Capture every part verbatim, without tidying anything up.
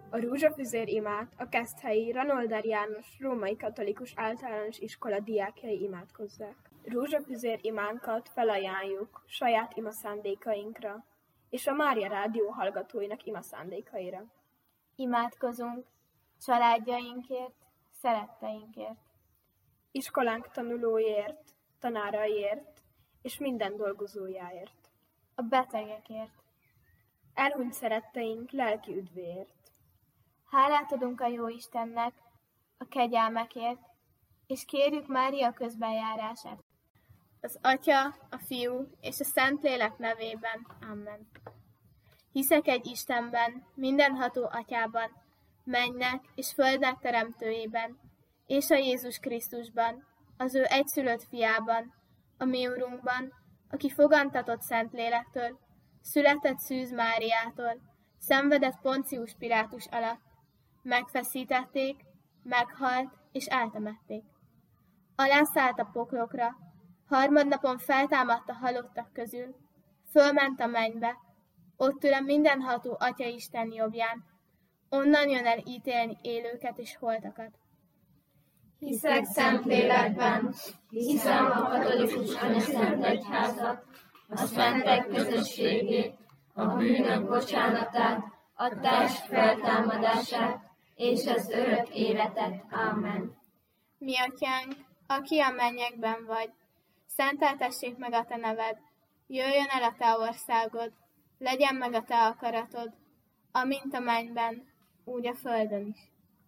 A Rózsafüzér imát a Keszthelyi Ranolder János Római Katolikus Általános Iskola diákjai imádkozzák. Rózsafüzér imánkat felajánljuk saját imaszándékainkra és a Mária Rádió hallgatóinak imaszándékaira. Imádkozunk családjainkért, szeretteinkért, iskolánk tanulóiért, tanáraiért és minden dolgozójáért, a betegekért, elhunyt szeretteink lelki üdvéért. Hálát adunk a Jóistennek a kegyelmekért, és kérjük Mária közbenjárását. Az Atya, a Fiú és a Szentlélek nevében. Amen. Hiszek egy Istenben, mindenható Atyában, mennynek és földnek teremtőjében, és a Jézus Krisztusban, az ő egyszülött fiában, a mi Urunkban, aki fogantatott Szentlélektől, született Szűz Máriától, szenvedett Poncius Pilátus alatt, megfeszítették, meghalt és eltemették. Alászállt a poklokra, harmadnapon feltámadt a halottak közül, fölment a mennybe, ott ül a mindenható Atya Isten jobbján, onnan jön el ítélni élőket és holtakat. Hiszek Szentlélekben, hiszem a katolikus anyaszent egyházat, a szentek közösségét, a bűnök bocsánatát, a test feltámadását és az örök életet. Amen. Mi Atyánk, aki a mennyekben vagy, szenteltessék meg a te neved, jöjjön el a te országod, legyen meg a te akaratod, amint a mennyben, úgy a földön is.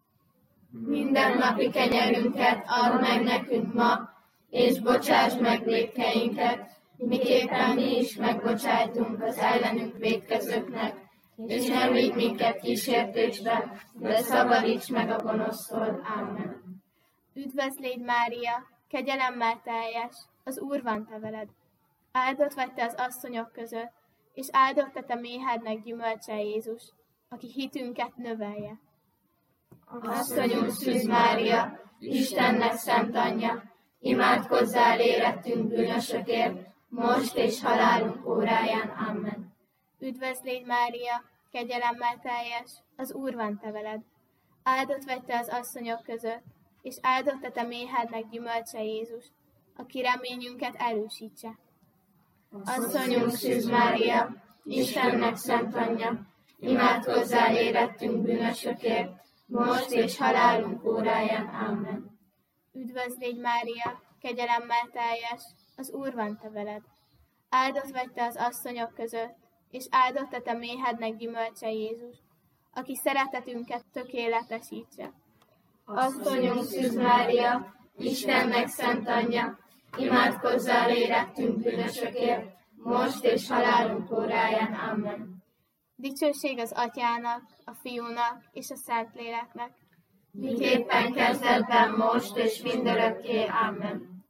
Minden napi kenyerünket add meg nekünk ma, és bocsáss meg vétkeinket, miképpen mi is megbocsájtunk az ellenünk vétkezőknek, és ne vigy minket kísértésbe, de szabadíts meg a gonosztól. Amen. Üdvözl légy, Mária, kegyelemmel teljes, az Úr van te veled. Áldott vagy te az asszonyok között, és áldott a te méhednek gyümölcse Jézus, aki hitünket növelje. Asszonyunk Szűz Mária, Istennek szent anyja, imádkozzál érettünk bűnösökért, most és halálunk óráján. Amen. Üdvözl légy, Mária, kegyelemmel teljes, az Úr van te veled. Áldott vagy te az asszonyok között, és áldott a te méhednek gyümölcse Jézus, aki reményünket erősítse. Asszonyunk Szűz Mária, Istennek szent anyja, imádkozzál érettünk bűnösökért, most és halálunk óráján. Amen. Üdvözl légy, Mária, kegyelemmel teljes, az Úr van te veled. Áldott vagy te az asszonyok között, és áldott a te méhednek gyümölcse Jézus, aki szeretetünket tökéletesítse. Asszonyunk Szűz Mária, Istennek szent anyja, imádkozzál érettünk bűnösökért, most és halálunk óráján. Amen. Dicsőség az Atyának, a Fiúnak és a Szentléleknek, miképpen kezdetben, most és mindörökké. Amen.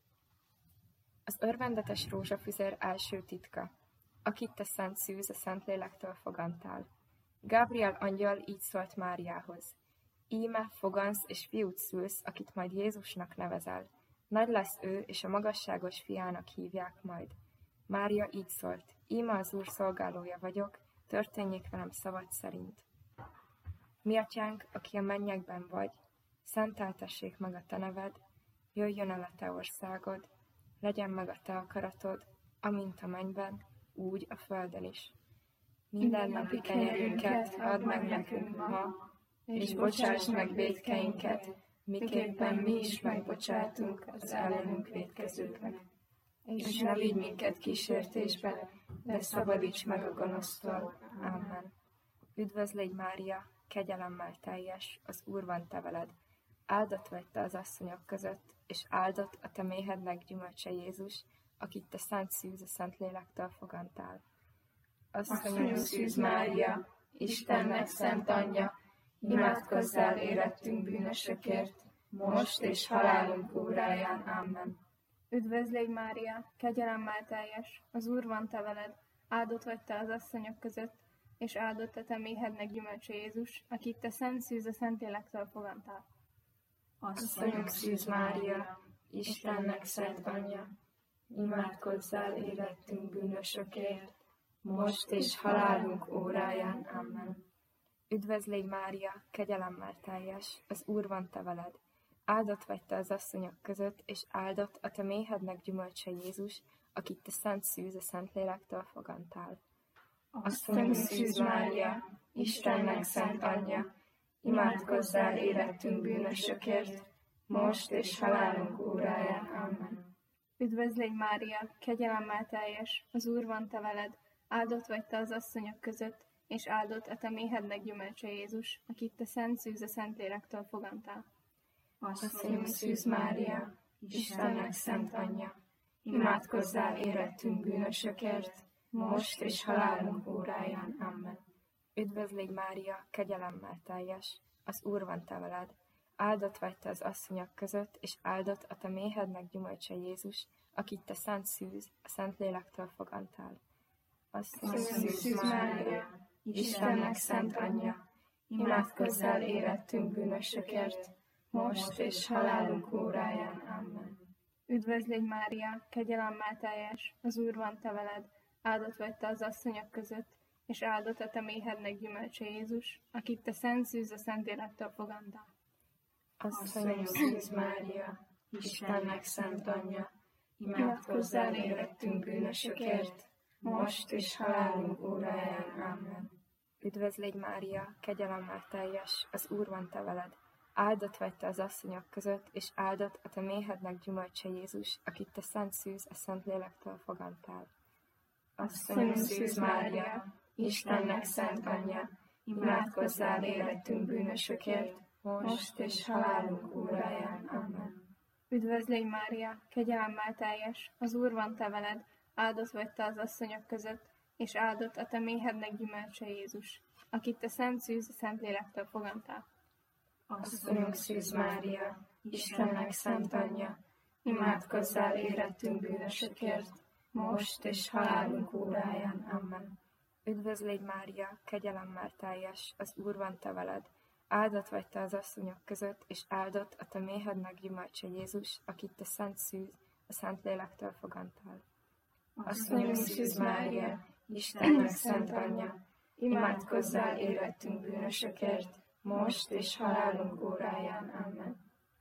Az örvendetes rózsafüzér első titka, akit te Szent Szűz a Szentlélektől fogantál. Gabriel angyal így szólt Máriához: íme fogansz és fiút szülsz, akit majd Jézusnak nevezel. Nagy lesz ő, és a magasságos fiának hívják majd. Mária így szólt: íme az Úr szolgálója vagyok, történjék velem szavad szerint. Mi Atyánk, aki a mennyekben vagy, szenteltessék meg a te neved, jöjjön el a te országod, legyen meg a te akaratod, amint a mennyben, úgy a földön is. Minden napi kenyerünket add meg nekünk ma, és bocsáss meg vétkeinket, miképpen mi is megbocsátunk az ellenünk vétkezőknek. És ne vigy minket kísértésbe, de szabadíts meg a gonosztól. Amen. Üdvözl légy, Mária, kegyelemmel teljes, az Úr van te veled. Áldott vagy te az asszonyok között, és áldott a te méhednek gyümölcse Jézus, akit te Szent Szűz a Szentlélektől fogantál. Asszonyunk Szűz Mária, Istennek szent anyja, imádkozzál érettünk bűnösökért, most és halálunk óráján. Amen. Üdvözl légy, Mária, kegyelemmel teljes, az Úr van te veled, áldott vagy te az asszonyok között, és áldott a te méhednek gyümölcse Jézus, akit te Szent Szűz a Szentlélektől fogantál. Asszonyunk Szűz Mária, Istennek szent anyja, imádkozzál érettünk bűnösökért, most és halálunk óráján. Amen. Üdvözl légy Mária, kegyelemmel teljes, az Úr van te veled. Áldott vagy te az asszonyok között, és áldott a te méhednek gyümölcse Jézus, akit te szent szűz a Szentlélektől fogantál. Asszonyunk Szűz Mária, Istennek szent anyja, imádkozzál érettünk bűnösökért, most és halálunk óráján. Amen. Üdvözl légy Mária, kegyelemmel teljes, az Úr van te veled, áldott vagy te az asszonyok között, és áldott a te méhednek gyümölcse Jézus, akit te szent szűz a Szentlélektől fogantál. Asszonyunk Szűz Mária, Istennek szent anyja, imádkozzál érettünk bűnösökért, most és halálunk óráján. Amen. Üdvözl légy Mária, kegyelemmel teljes, az Úr van te veled, áldott vagy te az asszonyok között, és áldott a te méhednek gyümölcse Jézus, akit te szent szűz a Szentlélektől fogantál. Asszonyunk Szűz Mária, Istennek szent anyja, imádkozzál érettünk bűnösökért, most és halálunk óráján. Amen. Üdvözl légy Mária, kegyelemmel teljes, az Úr van te veled, áldott vagy te az asszonyok között, és áldott a te méhednek gyümölcse Jézus, akit te szent szűz a Szentlélektől fogantál. Asszonyunk Szűz Mária, Istennek szent anyja, imádkozzál érettünk bűnösökért, most és halálunk óráján. Amen. Üdvözl légy Mária, kegyelemmel teljes, az Úr van te veled, áldott vagy te az asszonyok között, és áldott a te méhednek gyümölcse Jézus, akit te szent szűz a Szentlélektől fogantál. Asszonyunk Szűz Mária, Istennek szent anyja, imádkozzál érettünk bűnösökért, most és halálunk óráján. Amen. Üdvözl légy Mária, kegyelemmel teljes, az Úr van te veled, áldott vagy te az asszonyok között, és áldott a te méhednek gyümölcse Jézus, akit te szent szűz a Szentlélektől fogantál. Asszonyunk Szűz Mária, Istennek szent anyja, imádkozzál érettünk bűnösökért, most és halálunk óráján. Amen. Üdvözl légy Mária, kegyelemmel teljes, az Úr van te veled, áldott vagy te az asszonyok között, és áldott a te méhednek gyümölcse Jézus, akit te szent szűz a Szentlélektől fogantál. Asszonyunk Szűz Mária, Istennek szent anyja, imádkozzál érettünk bűnösökért, most és halálunk óráján. Amen.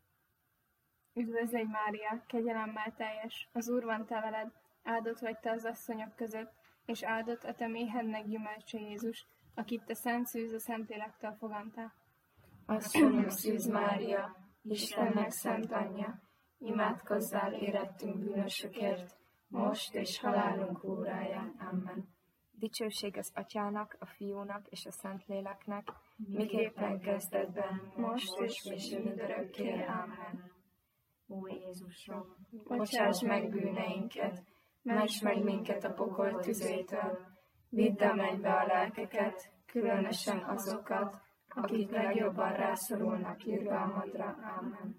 Üdvözl légy Mária, kegyelemmel teljes, az Úr van te veled, áldott vagy te az asszonyok között, és áldott a te méhednek gyümölcse Jézus, akit te szent szűz a Szentlélektől fogantál. Asszonyunk Szűz Mária, Istennek szent anyja, imádkozzál érettünk bűnösökért, most és halálunk óráján. Amen. Dicsőség az Atyának, a Fiúnak és a Szentléleknek, miképpen kezdetben, most és mindörökké. Amen. Ó Jézusom, bocsáss meg bűneinket, ments meg minket a pokol tüzétől, vidd a mennybe a lelkeket, különösen azokat, akik legjobban rászorulnak irgalmadra. Amen.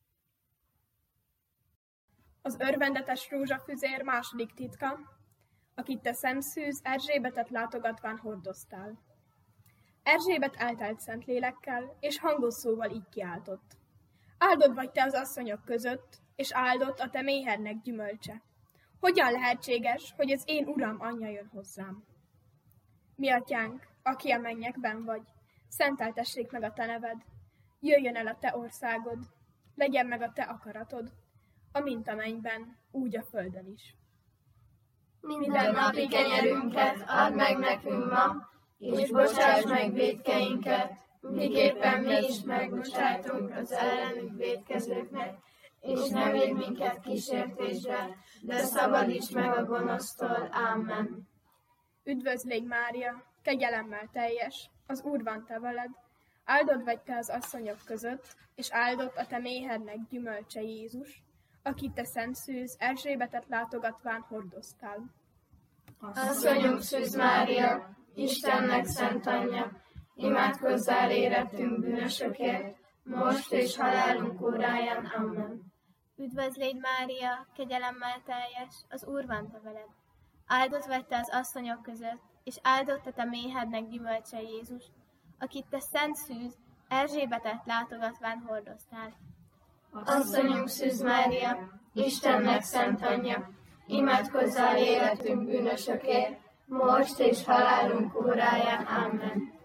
Az örvendetes rózsafüzér második titka, akit te szemszűz Erzsébetet látogatván hordoztál. Erzsébet eltelt Szentlélekkel, és hangos szóval így kiáltott. Áldott vagy te az asszonyok között, és áldott a te méhednek gyümölcse. Hogyan lehetséges, hogy az én Uram anyja jön hozzám? Mi atyánk, aki a mennyekben vagy, szenteltessék meg a te neved, jöjjön el a te országod, legyen meg a te akaratod, amint a mennyben, úgy a földön is. Minden napi kenyerünket add meg nekünk ma, és bocsáss meg vétkeinket, miképpen mi is megbocsájtunk az ellenünk vétkezőknek, és ne védj minket kísértésbe, de szabadíts meg a gonosztól. Amen. Üdvözl légy Mária, kegyelemmel teljes, az Úr van te veled, áldott vagy te az asszonyok között, és áldott a te méhednek gyümölcse Jézus, akit te szent szűz Erzsébetet látogatván hordoztál. Asszonyunk Szűz Mária, Istennek szent anyja, imádkozzál érettünk bűnösökért, most és halálunk óráján. Amen. Üdvözl légy Mária, kegyelemmel teljes, az Úr van te veled. Áldott vagy te az asszonyok között, és áldott a te méhednek gyümölcse Jézus, akit te szent szűz Erzsébetet látogatván hordoztál. Asszonyunk Szűz Mária, Istennek szent anyja, imádkozzál életünk bűnösökért, most és halálunk óráján. Amen.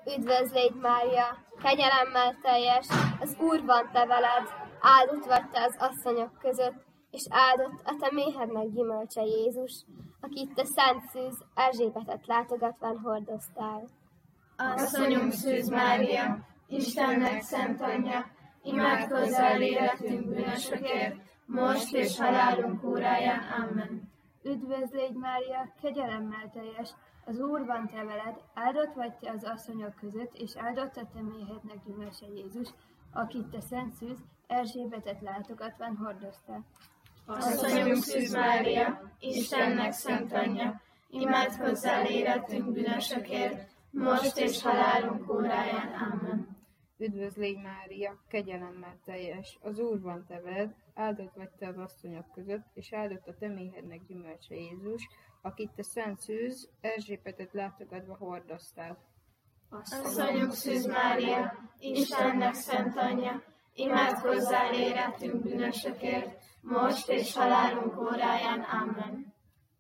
Üdvözl légy, Mária, kegyelemmel teljes, az Úr van te veled, áldott vagy te az asszonyok között, és áldott a te méhednek gyümölcse Jézus, akit te szent szűz Erzsébetet látogatván hordoztál. Asszonyunk Szűz Mária, Istennek szent anyja, imádkozzál életünk bűnösökért, most és halálunk óráján. Amen. Üdvözl légy, Mária, kegyelemmel teljes, az Úr van te veled, áldott vagy te az asszonyok között, és áldott a te méhednek gyümölcse Jézus, akit te szent szűz Erzsébetet látogatván hordoztál. Asszonyunk Szűz Mária, Istennek szent anyja, imádkozzál életünk bűnösökért, most és halálunk óráján. Amen. Üdvözl légy, Mária, kegyelemmel teljes, az Úr van te veled, áldott vagy te az asszonyok között, és áldott a te méhednek gyümölcse Jézus, akit te szent szűz Erzsébetet látogatva hordoztál. Asszonyunk Szűz Mária, Istennek szent anyja, imádkozzál életünk bűnösökért, most és halálunk óráján. Amen.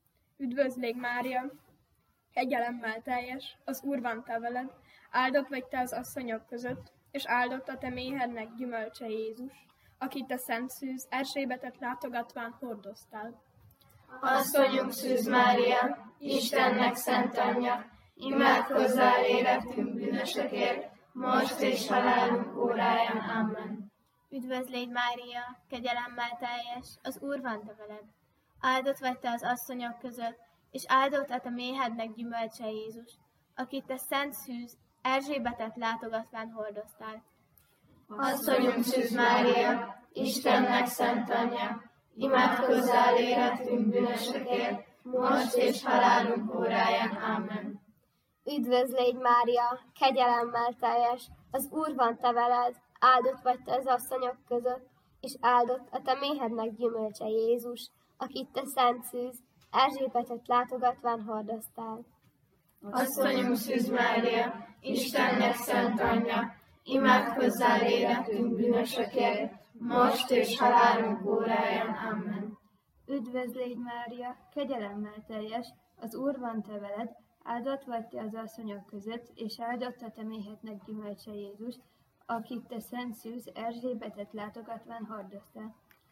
Üdvözl légy, Mária, kegyelemmel teljes, az Úr van te veled, áldott vagy te az asszonyok között, és áldott a te méhednek gyümölcse Jézus, akit te szent szűz Erzsébetet látogatván hordoztál. Asszonyunk Szűz Mária, Istennek szent anyja, imádkozzál életünk bűnösökért, most és halálunk óráján. Amen. Üdvözl légy, Mária, kegyelemmel teljes, az Úr van te veled, áldott vagy te az asszonyok között, és áldott a te méhednek gyümölcse Jézus, akit te szent szűz Erzsébetet látogatván hordoztál. Asszonyunk Szűz Mária, Istennek szent anyja, imádkozzál életünk bűnösökért, most és halálunk óráján. Amen. Üdvözl légy, Mária, kegyelemmel teljes, az Úr van te veled, áldott vagy te az asszonyok között, és áldott a te méhednek gyümölcse Jézus, akit te szent szűz Erzsébetet látogatván hordoztál. Asszonyunk Szűz Mária, Istennek szent anyja, imádkozzál életünk bűnösökért, most és halálunk óráján. Amen. Üdvözl légy, Mária, kegyelemmel teljes, az Úr van te veled, áldott vagy te az asszonyok között, és áldott a te méhednek gyümölcse Jézus, akit te szent szűz Erzsébetet látogatván hordoztál.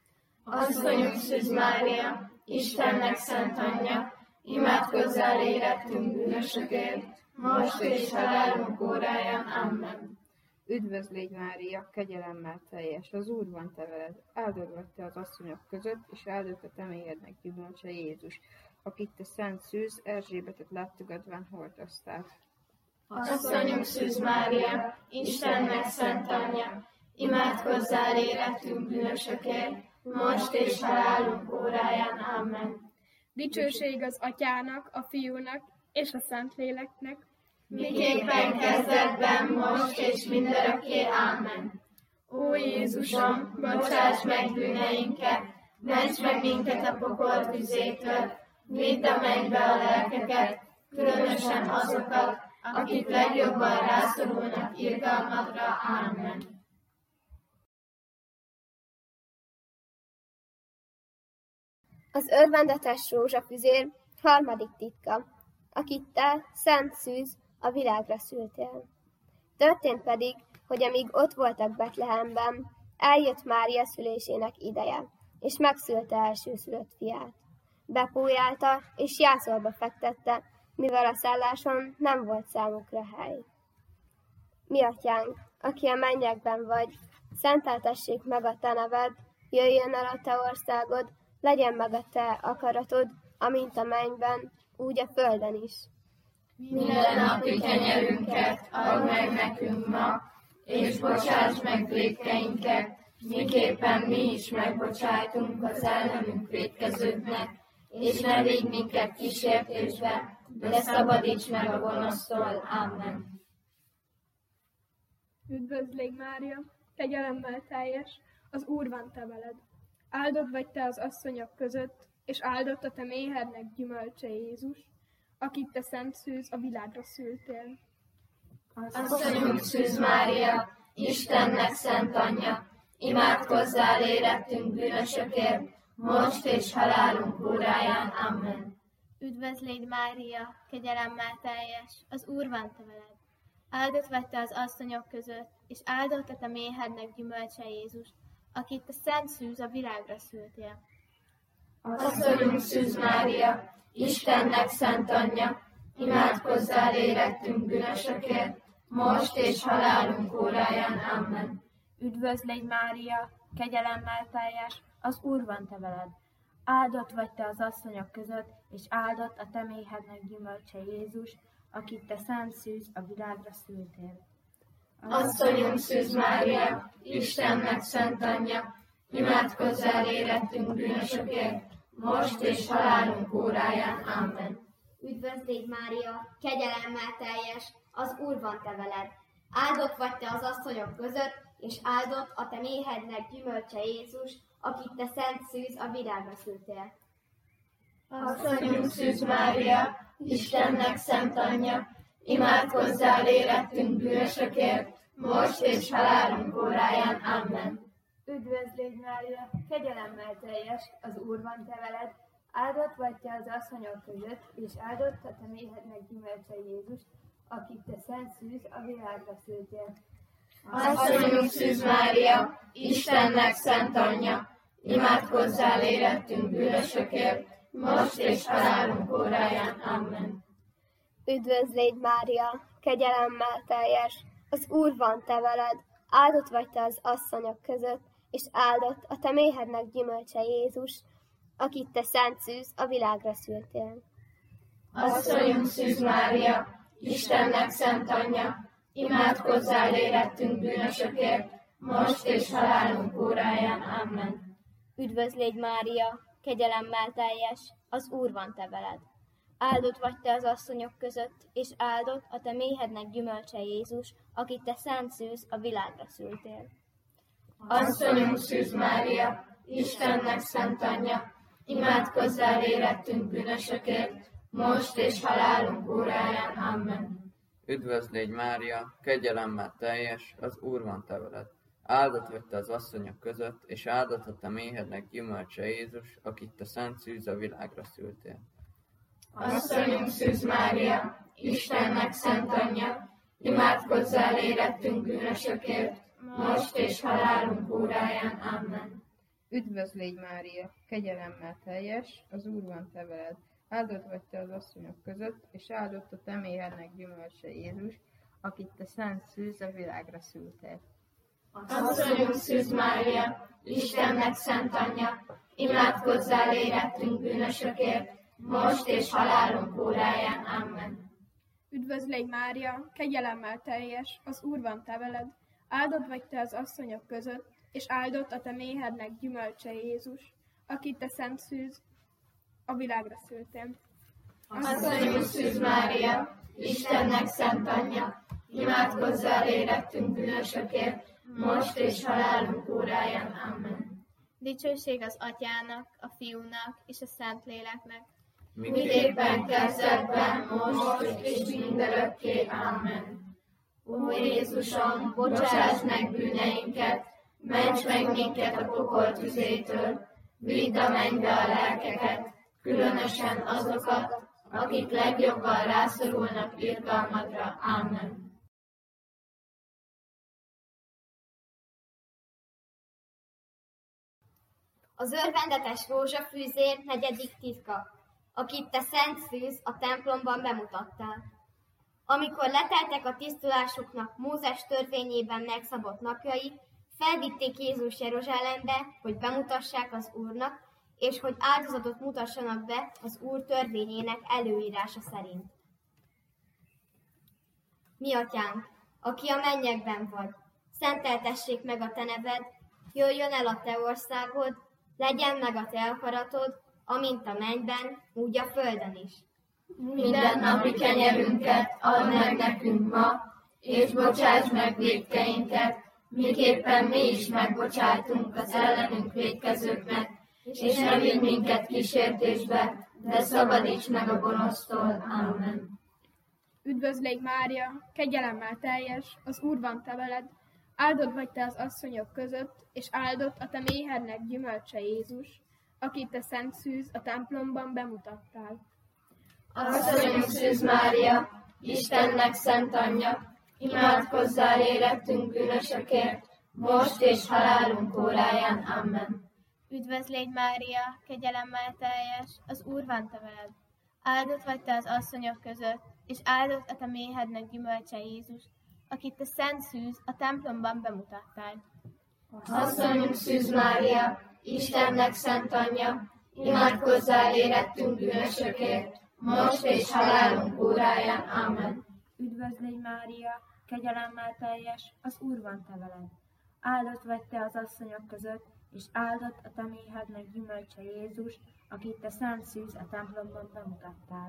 Asszonyunk Szűz Mária, Istennek szent anyja, imádkozzál életünk bűnösökért, most és halálunk óráján. Amen. Üdvözl légy, Mária, kegyelemmel teljes, az Úr van te veled, áldott vagy te az asszonyok között, és áldott a te méhednek gyümölcse Jézus, akit te szent szűz Erzsébetet látogatván hordoztál. Asszonyunk Szűz Mária, Istennek szent anyja, imádkozzál életünk bűnösökért, most és halálunk óráján. Amen. Dicsőség az Atyának, a Fiúnak és a Szentléleknek, miképpen kezdetben, most és mindörökké. Amen. Ó Jézusom, bocsáss meg bűneinket, ments meg minket a pokol tüzétől, vidd a mennybe a lelkeket, különösen azokat, akik legjobban rászorulnak irgalmadra. Amen. Az örvendetes rózsafüzér harmadik titka, akit te, szent szűz, a világra szültél. Történt pedig, hogy amíg ott voltak Betlehemben, eljött Mária szülésének ideje, és megszülte elsőszülött fiát. Bepójálta, és jászolba fektette, mivel a szálláson nem volt számukra hely. Mi atyánk, aki a mennyekben vagy, szenteltessék meg a te neved, jöjjön el a te országod, legyen meg a te akaratod, amint a mennyben, úgy a földön is. Minden napi kenyerünket add meg nekünk ma, és bocsáss meg vétkeinket, miképpen mi is megbocsájtunk az ellenünk vétkezőknek, és ne vigy minket kísértésbe, de szabadíts meg a gonosztól. Amen. Üdvözl légy, Mária, kegyelemmel teljes, az Úr van te veled. Áldott vagy te az asszonyok között, és áldott a te méhednek gyümölcse Jézus, akit te szent szűz a világra szültél. Asszonyunk Szűz Mária, Istennek szent anyja, imádkozzál érettünk bűnösökért, most és halálunk óráján. Amen. Üdvözl légy, Mária, kegyelemmel teljes, az Úr van te veled. Áldott vagy te az asszonyok között, és áldott a te méhednek gyümölcse Jézus, akit te szent szűz a világra szültél. Asszonyunk Szűz Mária, Istennek szent anyja, imádkozzál érettünk bűnösökért, most és halálunk óráján. Amen. Üdvözl légy Mária, kegyelemmel teljes, az Úr van te veled. Áldott vagy te az asszonyok között, és áldott a te méhednek gyümölcse Jézus, akit te szent szűz a világra szültél. Asszonyunk Szűz Mária, Istennek szent anyja, imádkozzál érettünk bűnösökért, most és halálunk óráján. Amen. Üdvözl légy Mária, kegyelemmel teljes, az Úr van te veled. Áldott vagy te az asszonyok között, és áldott a te méhednek gyümölcse Jézus, akit te szent szűz a világra szültél. Asszonyunk Szűz Mária, Istennek szent anyja, imádkozzál érettünk bűnösökért, most és halálunk óráján. Amen. Üdvözl légy Mária, kegyelemmel teljes, az Úr van te veled. Áldott vagy te az asszonyok között, és áldott a te méhednek gyümölcse Jézus, akit te szent szűz a világra szültél. Asszonyunk Szűz Mária, Istennek szent anyja, imádkozzál érettünk bűnösökért, most és halálunk óráján. Amen. Üdvözl légy Mária, kegyelemmel teljes, az Úr van te veled. Áldott vagy te az asszonyok között, és áldott a te méhednek gyümölcse Jézus, akit te szent szűz a világra szültél. Asszonyunk Szűz Mária, Istennek szent anyja, imádkozzál érettünk bűnösökért, most és halálunk óráján. Amen. Üdvözl légy Mária, kegyelemmel teljes, az Úr van te veled. Áldott vagy te az asszonyok között, és áldott a te méhednek gyümölcse Jézus, akit te szent szűz a világra szültél. Asszonyunk Szűz Mária, Istennek szent anyja, imádkozzál érettünk bűnösökért, most és halálunk óráján. Amen. Üdvözl légy Mária, kegyelemmel teljes, az Úr van te veled. Áldott vagy te az asszonyok között, és áldott a te méhednek gyümölcse Jézus, akit te szent szűz a világra szültél. Asszonyunk Szűz Mária, Istennek szent anyja, imádkozzál érettünk bűnösökért, most és halálunk óráján. Amen. Üdvözl légy Mária, kegyelemmel teljes, az Úr van te veled. Áldott vagy te az asszonyok között, és áldott a te méhednek gyümölcse Jézus, akit te szent szűz a világra szültél. Asszonyunk Szűz Mária, Istennek szent anyja, imádkozzál érettünk bűnösökért, most és halálunk óráján. Amen. Üdvözl légy Mária, kegyelemmel teljes, az Úr van te veled. Áldott vagy te az asszonyok között, és áldott a te méhednek gyümölcse Jézus, akit te szent szűz a világra szültél. Asszonyunk Szűz Mária, Istennek szent anyja, imádkozzál érettünk bűnösökért, most és halálunk óráján. Amen. Dicsőség az Atyának, a Fiúnak és a Szentléleknek, miképpen kezdetben, most és mindörökké. Amen. Ó Jézusom, bocsáss meg bűneinket, ments meg minket a pokol tüzétől, vidd a mennybe a lelkeket, különösen azokat, akik legjobban rászorulnak irgalmadra. Amen. Az örvendetes rózsafűzér negyedik titka, akit te szent szűz a templomban bemutattál. Amikor leteltek a tisztulásuknak Mózes törvényében megszabott napjai, felvitték Jézus Jeruzsálembe, hogy bemutassák az Úrnak, és hogy áldozatot mutassanak be az Úr törvényének előírása szerint. Mi atyánk, aki a mennyekben vagy, szenteltessék meg a te neved, jöjjön el a te országod, legyen meg a te akaratod, amint a mennyben, úgy a földön is. Minden napi kenyerünket add meg nekünk ma, és bocsáss meg vétkeinket, miképpen mi is megbocsátunk az ellenünk vétkezőknek, és ne vigy minket kísértésbe, de szabadíts meg a gonosztól. Amen. Üdvözl légy Mária, kegyelemmel teljes, az Úr van te veled. Áldott vagy te az asszonyok között, és áldott a te méhednek gyümölcse Jézus, akit te szent szűz a templomban bemutattál. Asszonyunk Szűz Mária, Istennek szent anyja, imádkozzál érettünk bűnösökért, most és halálunk óráján. Amen. Üdvözl légy Mária, kegyelemmel teljes, az Úr van te veled. Áldott vagy te az asszonyok között, és áldott a te méhednek gyümölcse Jézus, akit te szent szűz a templomban bemutattál. Asszonyunk Szűz Mária, Istennek szent anyja, imádkozzál érettünk bűnösökért, most és halálunk óráján. Amen. Üdvözl légy Mária, kegyelemmel teljes, az Úr van te veled. Áldott vagy te az asszonyok között, és áldott a te méhednek gyümölcse Jézus, akit te szent szűz a templomban bemutattál.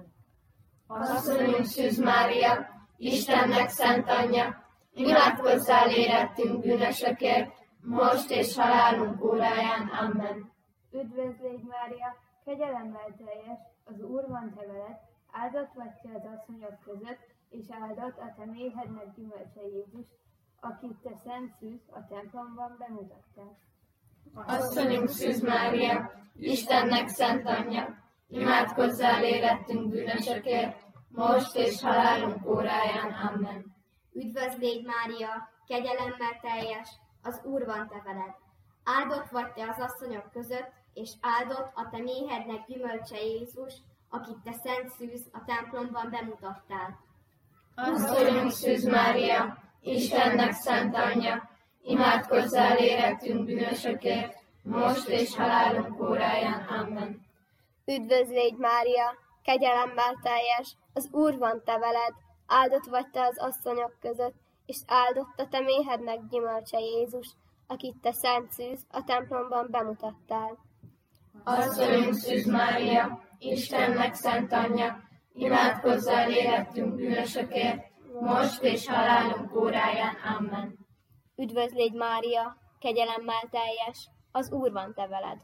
Asszonyunk Szűz Mária, Istennek szent anyja, imádkozzál érettünk bűnösökért, most és halálunk óráján. Amen. Üdvözl légy Mária, kegyelemmel teljes, az Úr van te veled, áldott vagy te az asszonyok között, és áldott a te méhednek gyümölcse Jézus, akit te szent szűz a templomban bemutattál. Asszonyunk Szűz Mária, Istennek szent anyja, imádkozzál érettünk bűnösökért, most és halálunk óráján. Amen. Üdvözl légy Mária, kegyelemmel teljes, az Úr van te veled. Áldott vagy te az asszonyok között, és áldott a te méhednek gyümölcse Jézus, akit te szent szűz a templomban bemutattál. Asszonyunk Szűz Mária, Istennek szent anyja, imádkozzál érettünk bűnösökért, most és halálunk óráján. Amen. Üdvözl légy Mária, kegyelemmel teljes, az Úr van te veled, áldott vagy te az asszonyok között, és áldott a te méhednek gyümölcse Jézus, akit te szent szűz a templomban bemutattál. Asszonyunk Szűz Mária, Istennek szent anyja, imádkozzál érettünk bűnösökért, most és halálunk óráján. Amen. Üdvözl légy Mária, kegyelemmel teljes, az Úr van te veled.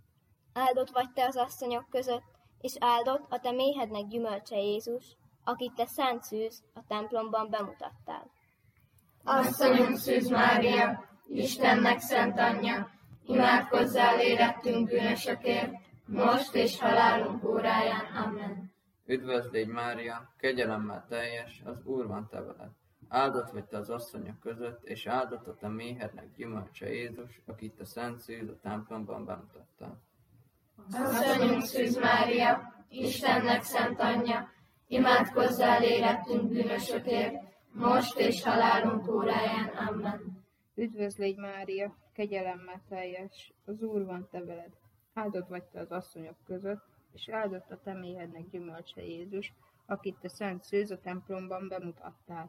Áldott vagy te az asszonyok között, és áldott a te méhednek gyümölcse Jézus, akit te szent szűz a templomban bemutattál. Asszonyunk Szűz Mária, Istennek szent anyja, imádkozzál érettünk bűnösökért, most és halálunk óráján. Amen. Üdvözl légy Mária, kegyelemmel teljes, az Úr van te veled. Áldott vagy te az asszonyok között, és áldott a te méhednek gyümölcse Jézus, akit te szent szűz a templomban bemutattál. Asszonyunk Szűz Mária, Istennek szent anyja, imádkozzál érettünk bűnösökért, most és halálunk óráján. Amen. Üdvözl légy Mária, kegyelemmel teljes, az Úr van te veled. Áldott vagy te az asszonyok között, és áldott a te méhednek gyümölcse Jézus, akit te szent szűz a templomban bemutattál.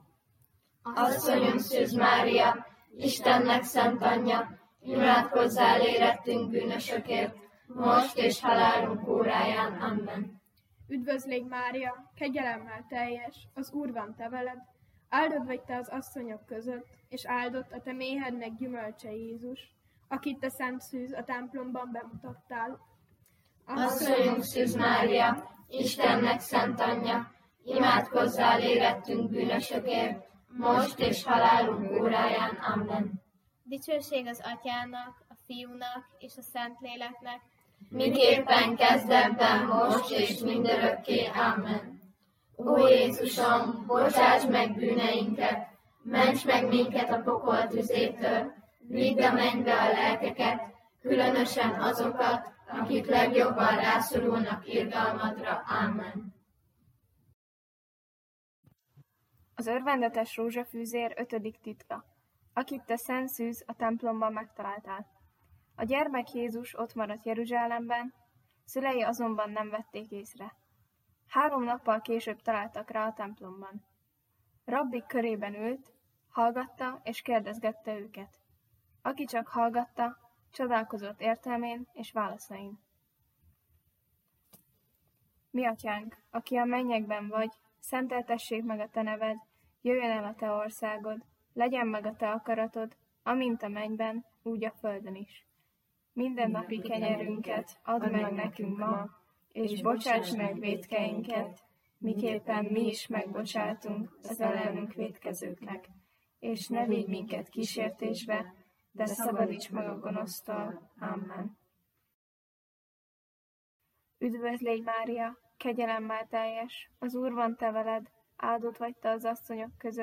Asszonyunk Szűz Mária, Istennek szent anyja, imádkozzál érettünk bűnösökért, most és halálunk óráján. Amen. Üdvözl légy Mária, kegyelemmel teljes, az Úr van te veled, áldott vagy te az asszonyok között, és áldott a te méhednek gyümölcse Jézus, akit te szent szűz a templomban bemutattál. Asszonyunk Szűz Mária, Istennek szent anyja, imádkozzál érettünk bűnösökért, most és halálunk óráján. Amen. Dicsőség az Atyának, a Fiúnak és a Szentléleknek, miképpen kezdetben, most és mindörökké. Amen. Ó Jézusom, bocsáss meg bűneinket, ments meg minket a pokol tüzétől, vidd a mennybe a lelkeket, különösen azokat, akik legjobban rászorulnak irgalmadra. Amen. Az örvendetes rózsafűzér ötödik titka, akit te szent szűz a templomban megtaláltál. A gyermek Jézus ott maradt Jeruzsálemben, szülei azonban nem vették észre. Három nappal később találtak rá a templomban. Rabbik körében ült, hallgatta és kérdezgette őket. Aki csak hallgatta, csodálkozott értelmén és válaszain. Mi atyánk, aki a mennyekben vagy, szenteltessék meg a te neved, jöjjön el a te országod, legyen meg a te akaratod, amint a mennyben, úgy a földön is. Minden napi kenyerünket add meg nekünk ma, és bocsáss meg vétkeinket, miképpen mi is megbocsátunk az ellenünk vétkezőknek. És ne vigy minket kísértésbe, de szabadíts meg a gonosztól. Amen. Üdvözl légy Mária, kegyelemmel teljes, az Úr van te veled, áldott vagy te az asszonyok között,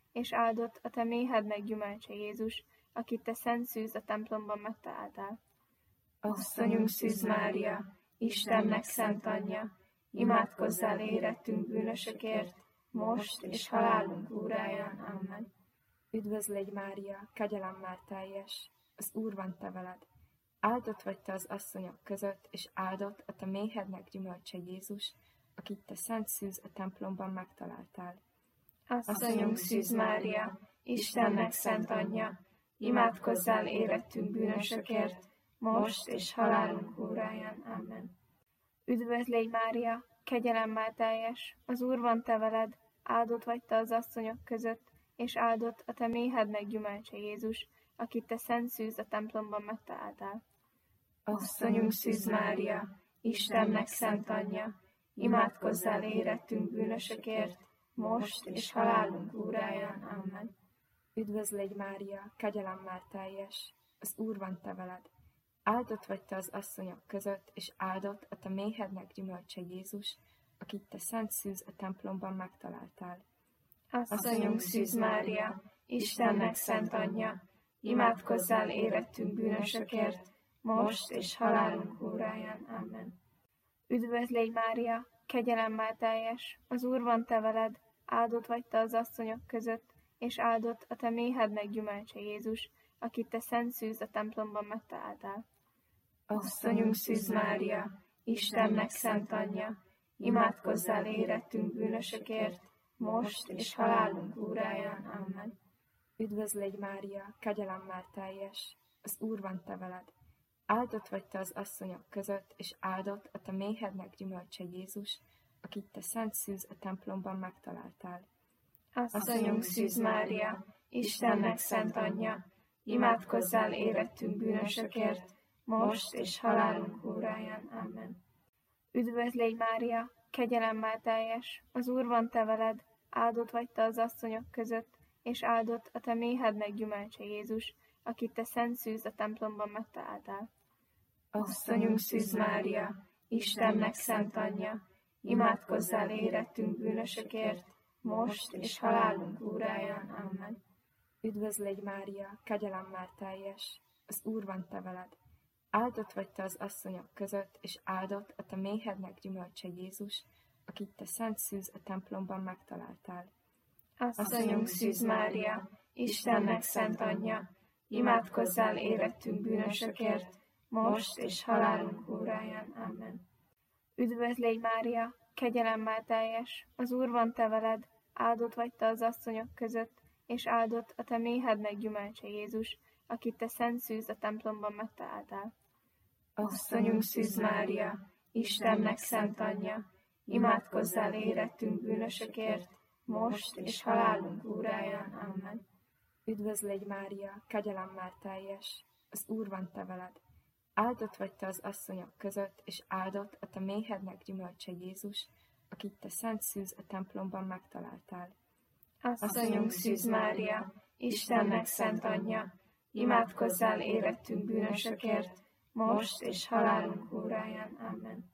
és áldott a te méhednek gyümölcse Jézus, akit te szent szűz a templomban megtaláltál. Asszonyunk Szűz Mária, Istennek szent anyja, imádkozzál érettünk bűnösökért, most és halálunk óráján. Amen. Üdvözlégy Mária, kegyelemmel teljes, az Úr van te veled. Áldott vagy te az asszonyok között, és áldott a te méhednek gyümölcse Jézus, akit te szent szűz a templomban megtaláltál. Asszonyunk Szűz Mária, Istennek szent anyja, imádkozzál érettünk bűnösökért, most és halálunk óráján. Amen. Üdvözlégy Mária, kegyelemmel teljes, az Úr van te veled, áldott vagy te az asszonyok között, és áldott a te méhednek gyümölcse Jézus, akit te szent szűz a templomban megtaláltál. Asszonyunk Szűz Mária, Istennek szent anyja, imádkozzál érettünk bűnösökért, most és halálunk óráján. Amen. Üdvözlégy Mária, kegyelemmel teljes, az Úr van te veled. Áldott vagy te az asszonyok között, és áldott a te méhednek gyümölcse Jézus, akit te szent szűz a templomban megtaláltál. Asszonyunk Szűz Mária, Istennek szent anyja, imádkozzál érettünk bűnösökért, most és halálunk óráján. Amen. Üdvözlégy Mária, kegyelemmel teljes, az Úr van te veled, áldott vagy te az asszonyok között, és áldott a te méhednek gyümölcse Jézus, akit te szent szűz a templomban megtaláltál. Asszonyunk Szűz Mária, Istennek szent anyja, imádkozzál érettünk bűnösökért, most és halálunk óráján. Amen. Üdvözlégy Mária, kegyelemmel teljes, az Úr van te veled. Áldott vagy te az asszonyok között, és áldott a te méhednek gyümölcse Jézus, akit te szent szűz a templomban megtaláltál. Asszonyunk Szűz Mária, Istennek szent anyja, imádkozzál érettünk bűnösökért, most és halálunk óráján. Amen. Üdvözlégy Mária, kegyelemmel teljes, az Úr van te veled, áldott vagy te az asszonyok között, és áldott a te méhednek gyümölcse Jézus, akit te szent szűz a templomban megtaláltál. Asszonyunk Szűz Mária, Istennek szent anyja, imádkozzál érettünk bűnösökért, most és halálunk óráján. Amen. Üdvözlégy Mária, kegyelemmel teljes, az Úr van te veled. Áldott vagy te az asszonyok között, és áldott a te méhednek gyümölcse Jézus, akit te szent szűz a templomban megtaláltál. Asszonyunk Szűz Mária, Istennek szent anyja, imádkozzál érettünk bűnösökért, most és halálunk óráján. Amen. Üdvözlégy Mária, kegyelemmel teljes, az Úr van te veled, áldott vagy te az asszonyok között, és áldott a te méhednek gyümölcse Jézus, akit te szent szűz a templomban megtaláltál. Asszonyunk Szűz Mária, Istennek szent anyja, imádkozzál érettünk bűnösökért, most és halálunk óráján. Amen. Üdvözlégy Mária, kegyelemmel teljes, az Úr van te veled. Áldott vagy te az asszonyok között, és áldott a te méhednek gyümölcse Jézus, akit te szent szűz a templomban megtaláltál. Asszonyunk Szűz Mária, Istennek szent anyja, imádkozzál érettünk bűnösökért, most és halálunk óráján. Amen.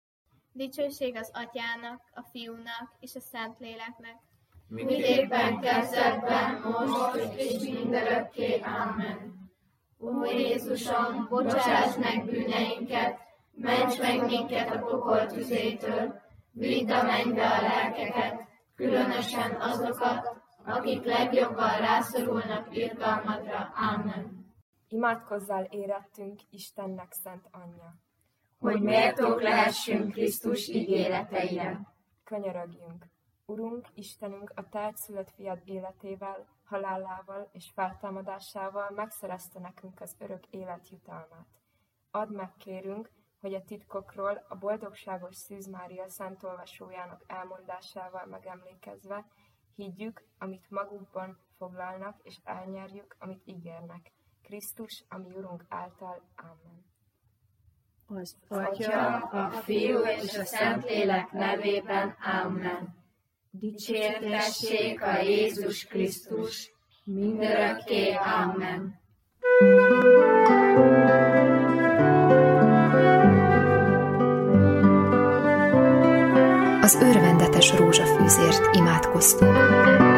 Dicsőség az Atyának, a Fiúnak és a Szentléleknek. Miképpen kezdetben, most és mindörökké. Amen. Ó Jézusom, bocsáss meg bűneinket, ments meg minket a pokol tüzétől, vidd a mennybe a lelkeket, különösen azokat, akik legjobban rászorulnak irgalmadra. Amen. Imádkozzál érettünk, Istennek szent anyja, hogy méltók lehessünk Krisztus ígéreteire. Könyörögjünk! Urunk, Istenünk, a te egyszülött fiad életével, halálával és feltámadásával megszerezte nekünk az örök élet jutalmát. Add meg, kérünk, hogy a titkokról a boldogságos Szűz Mária szent olvasójának elmondásával megemlékezve higgyük, amit magukban foglalnak, és elnyerjük, amit ígérnek. Krisztus, ami Urunk által. Amen. Az Atya, a Fiú és a Szentlélek nevében. Amen. Dicsértessék a Jézus Krisztus, mindörökké. Amen. Az örvendetes rózsafűzért imádkoztunk.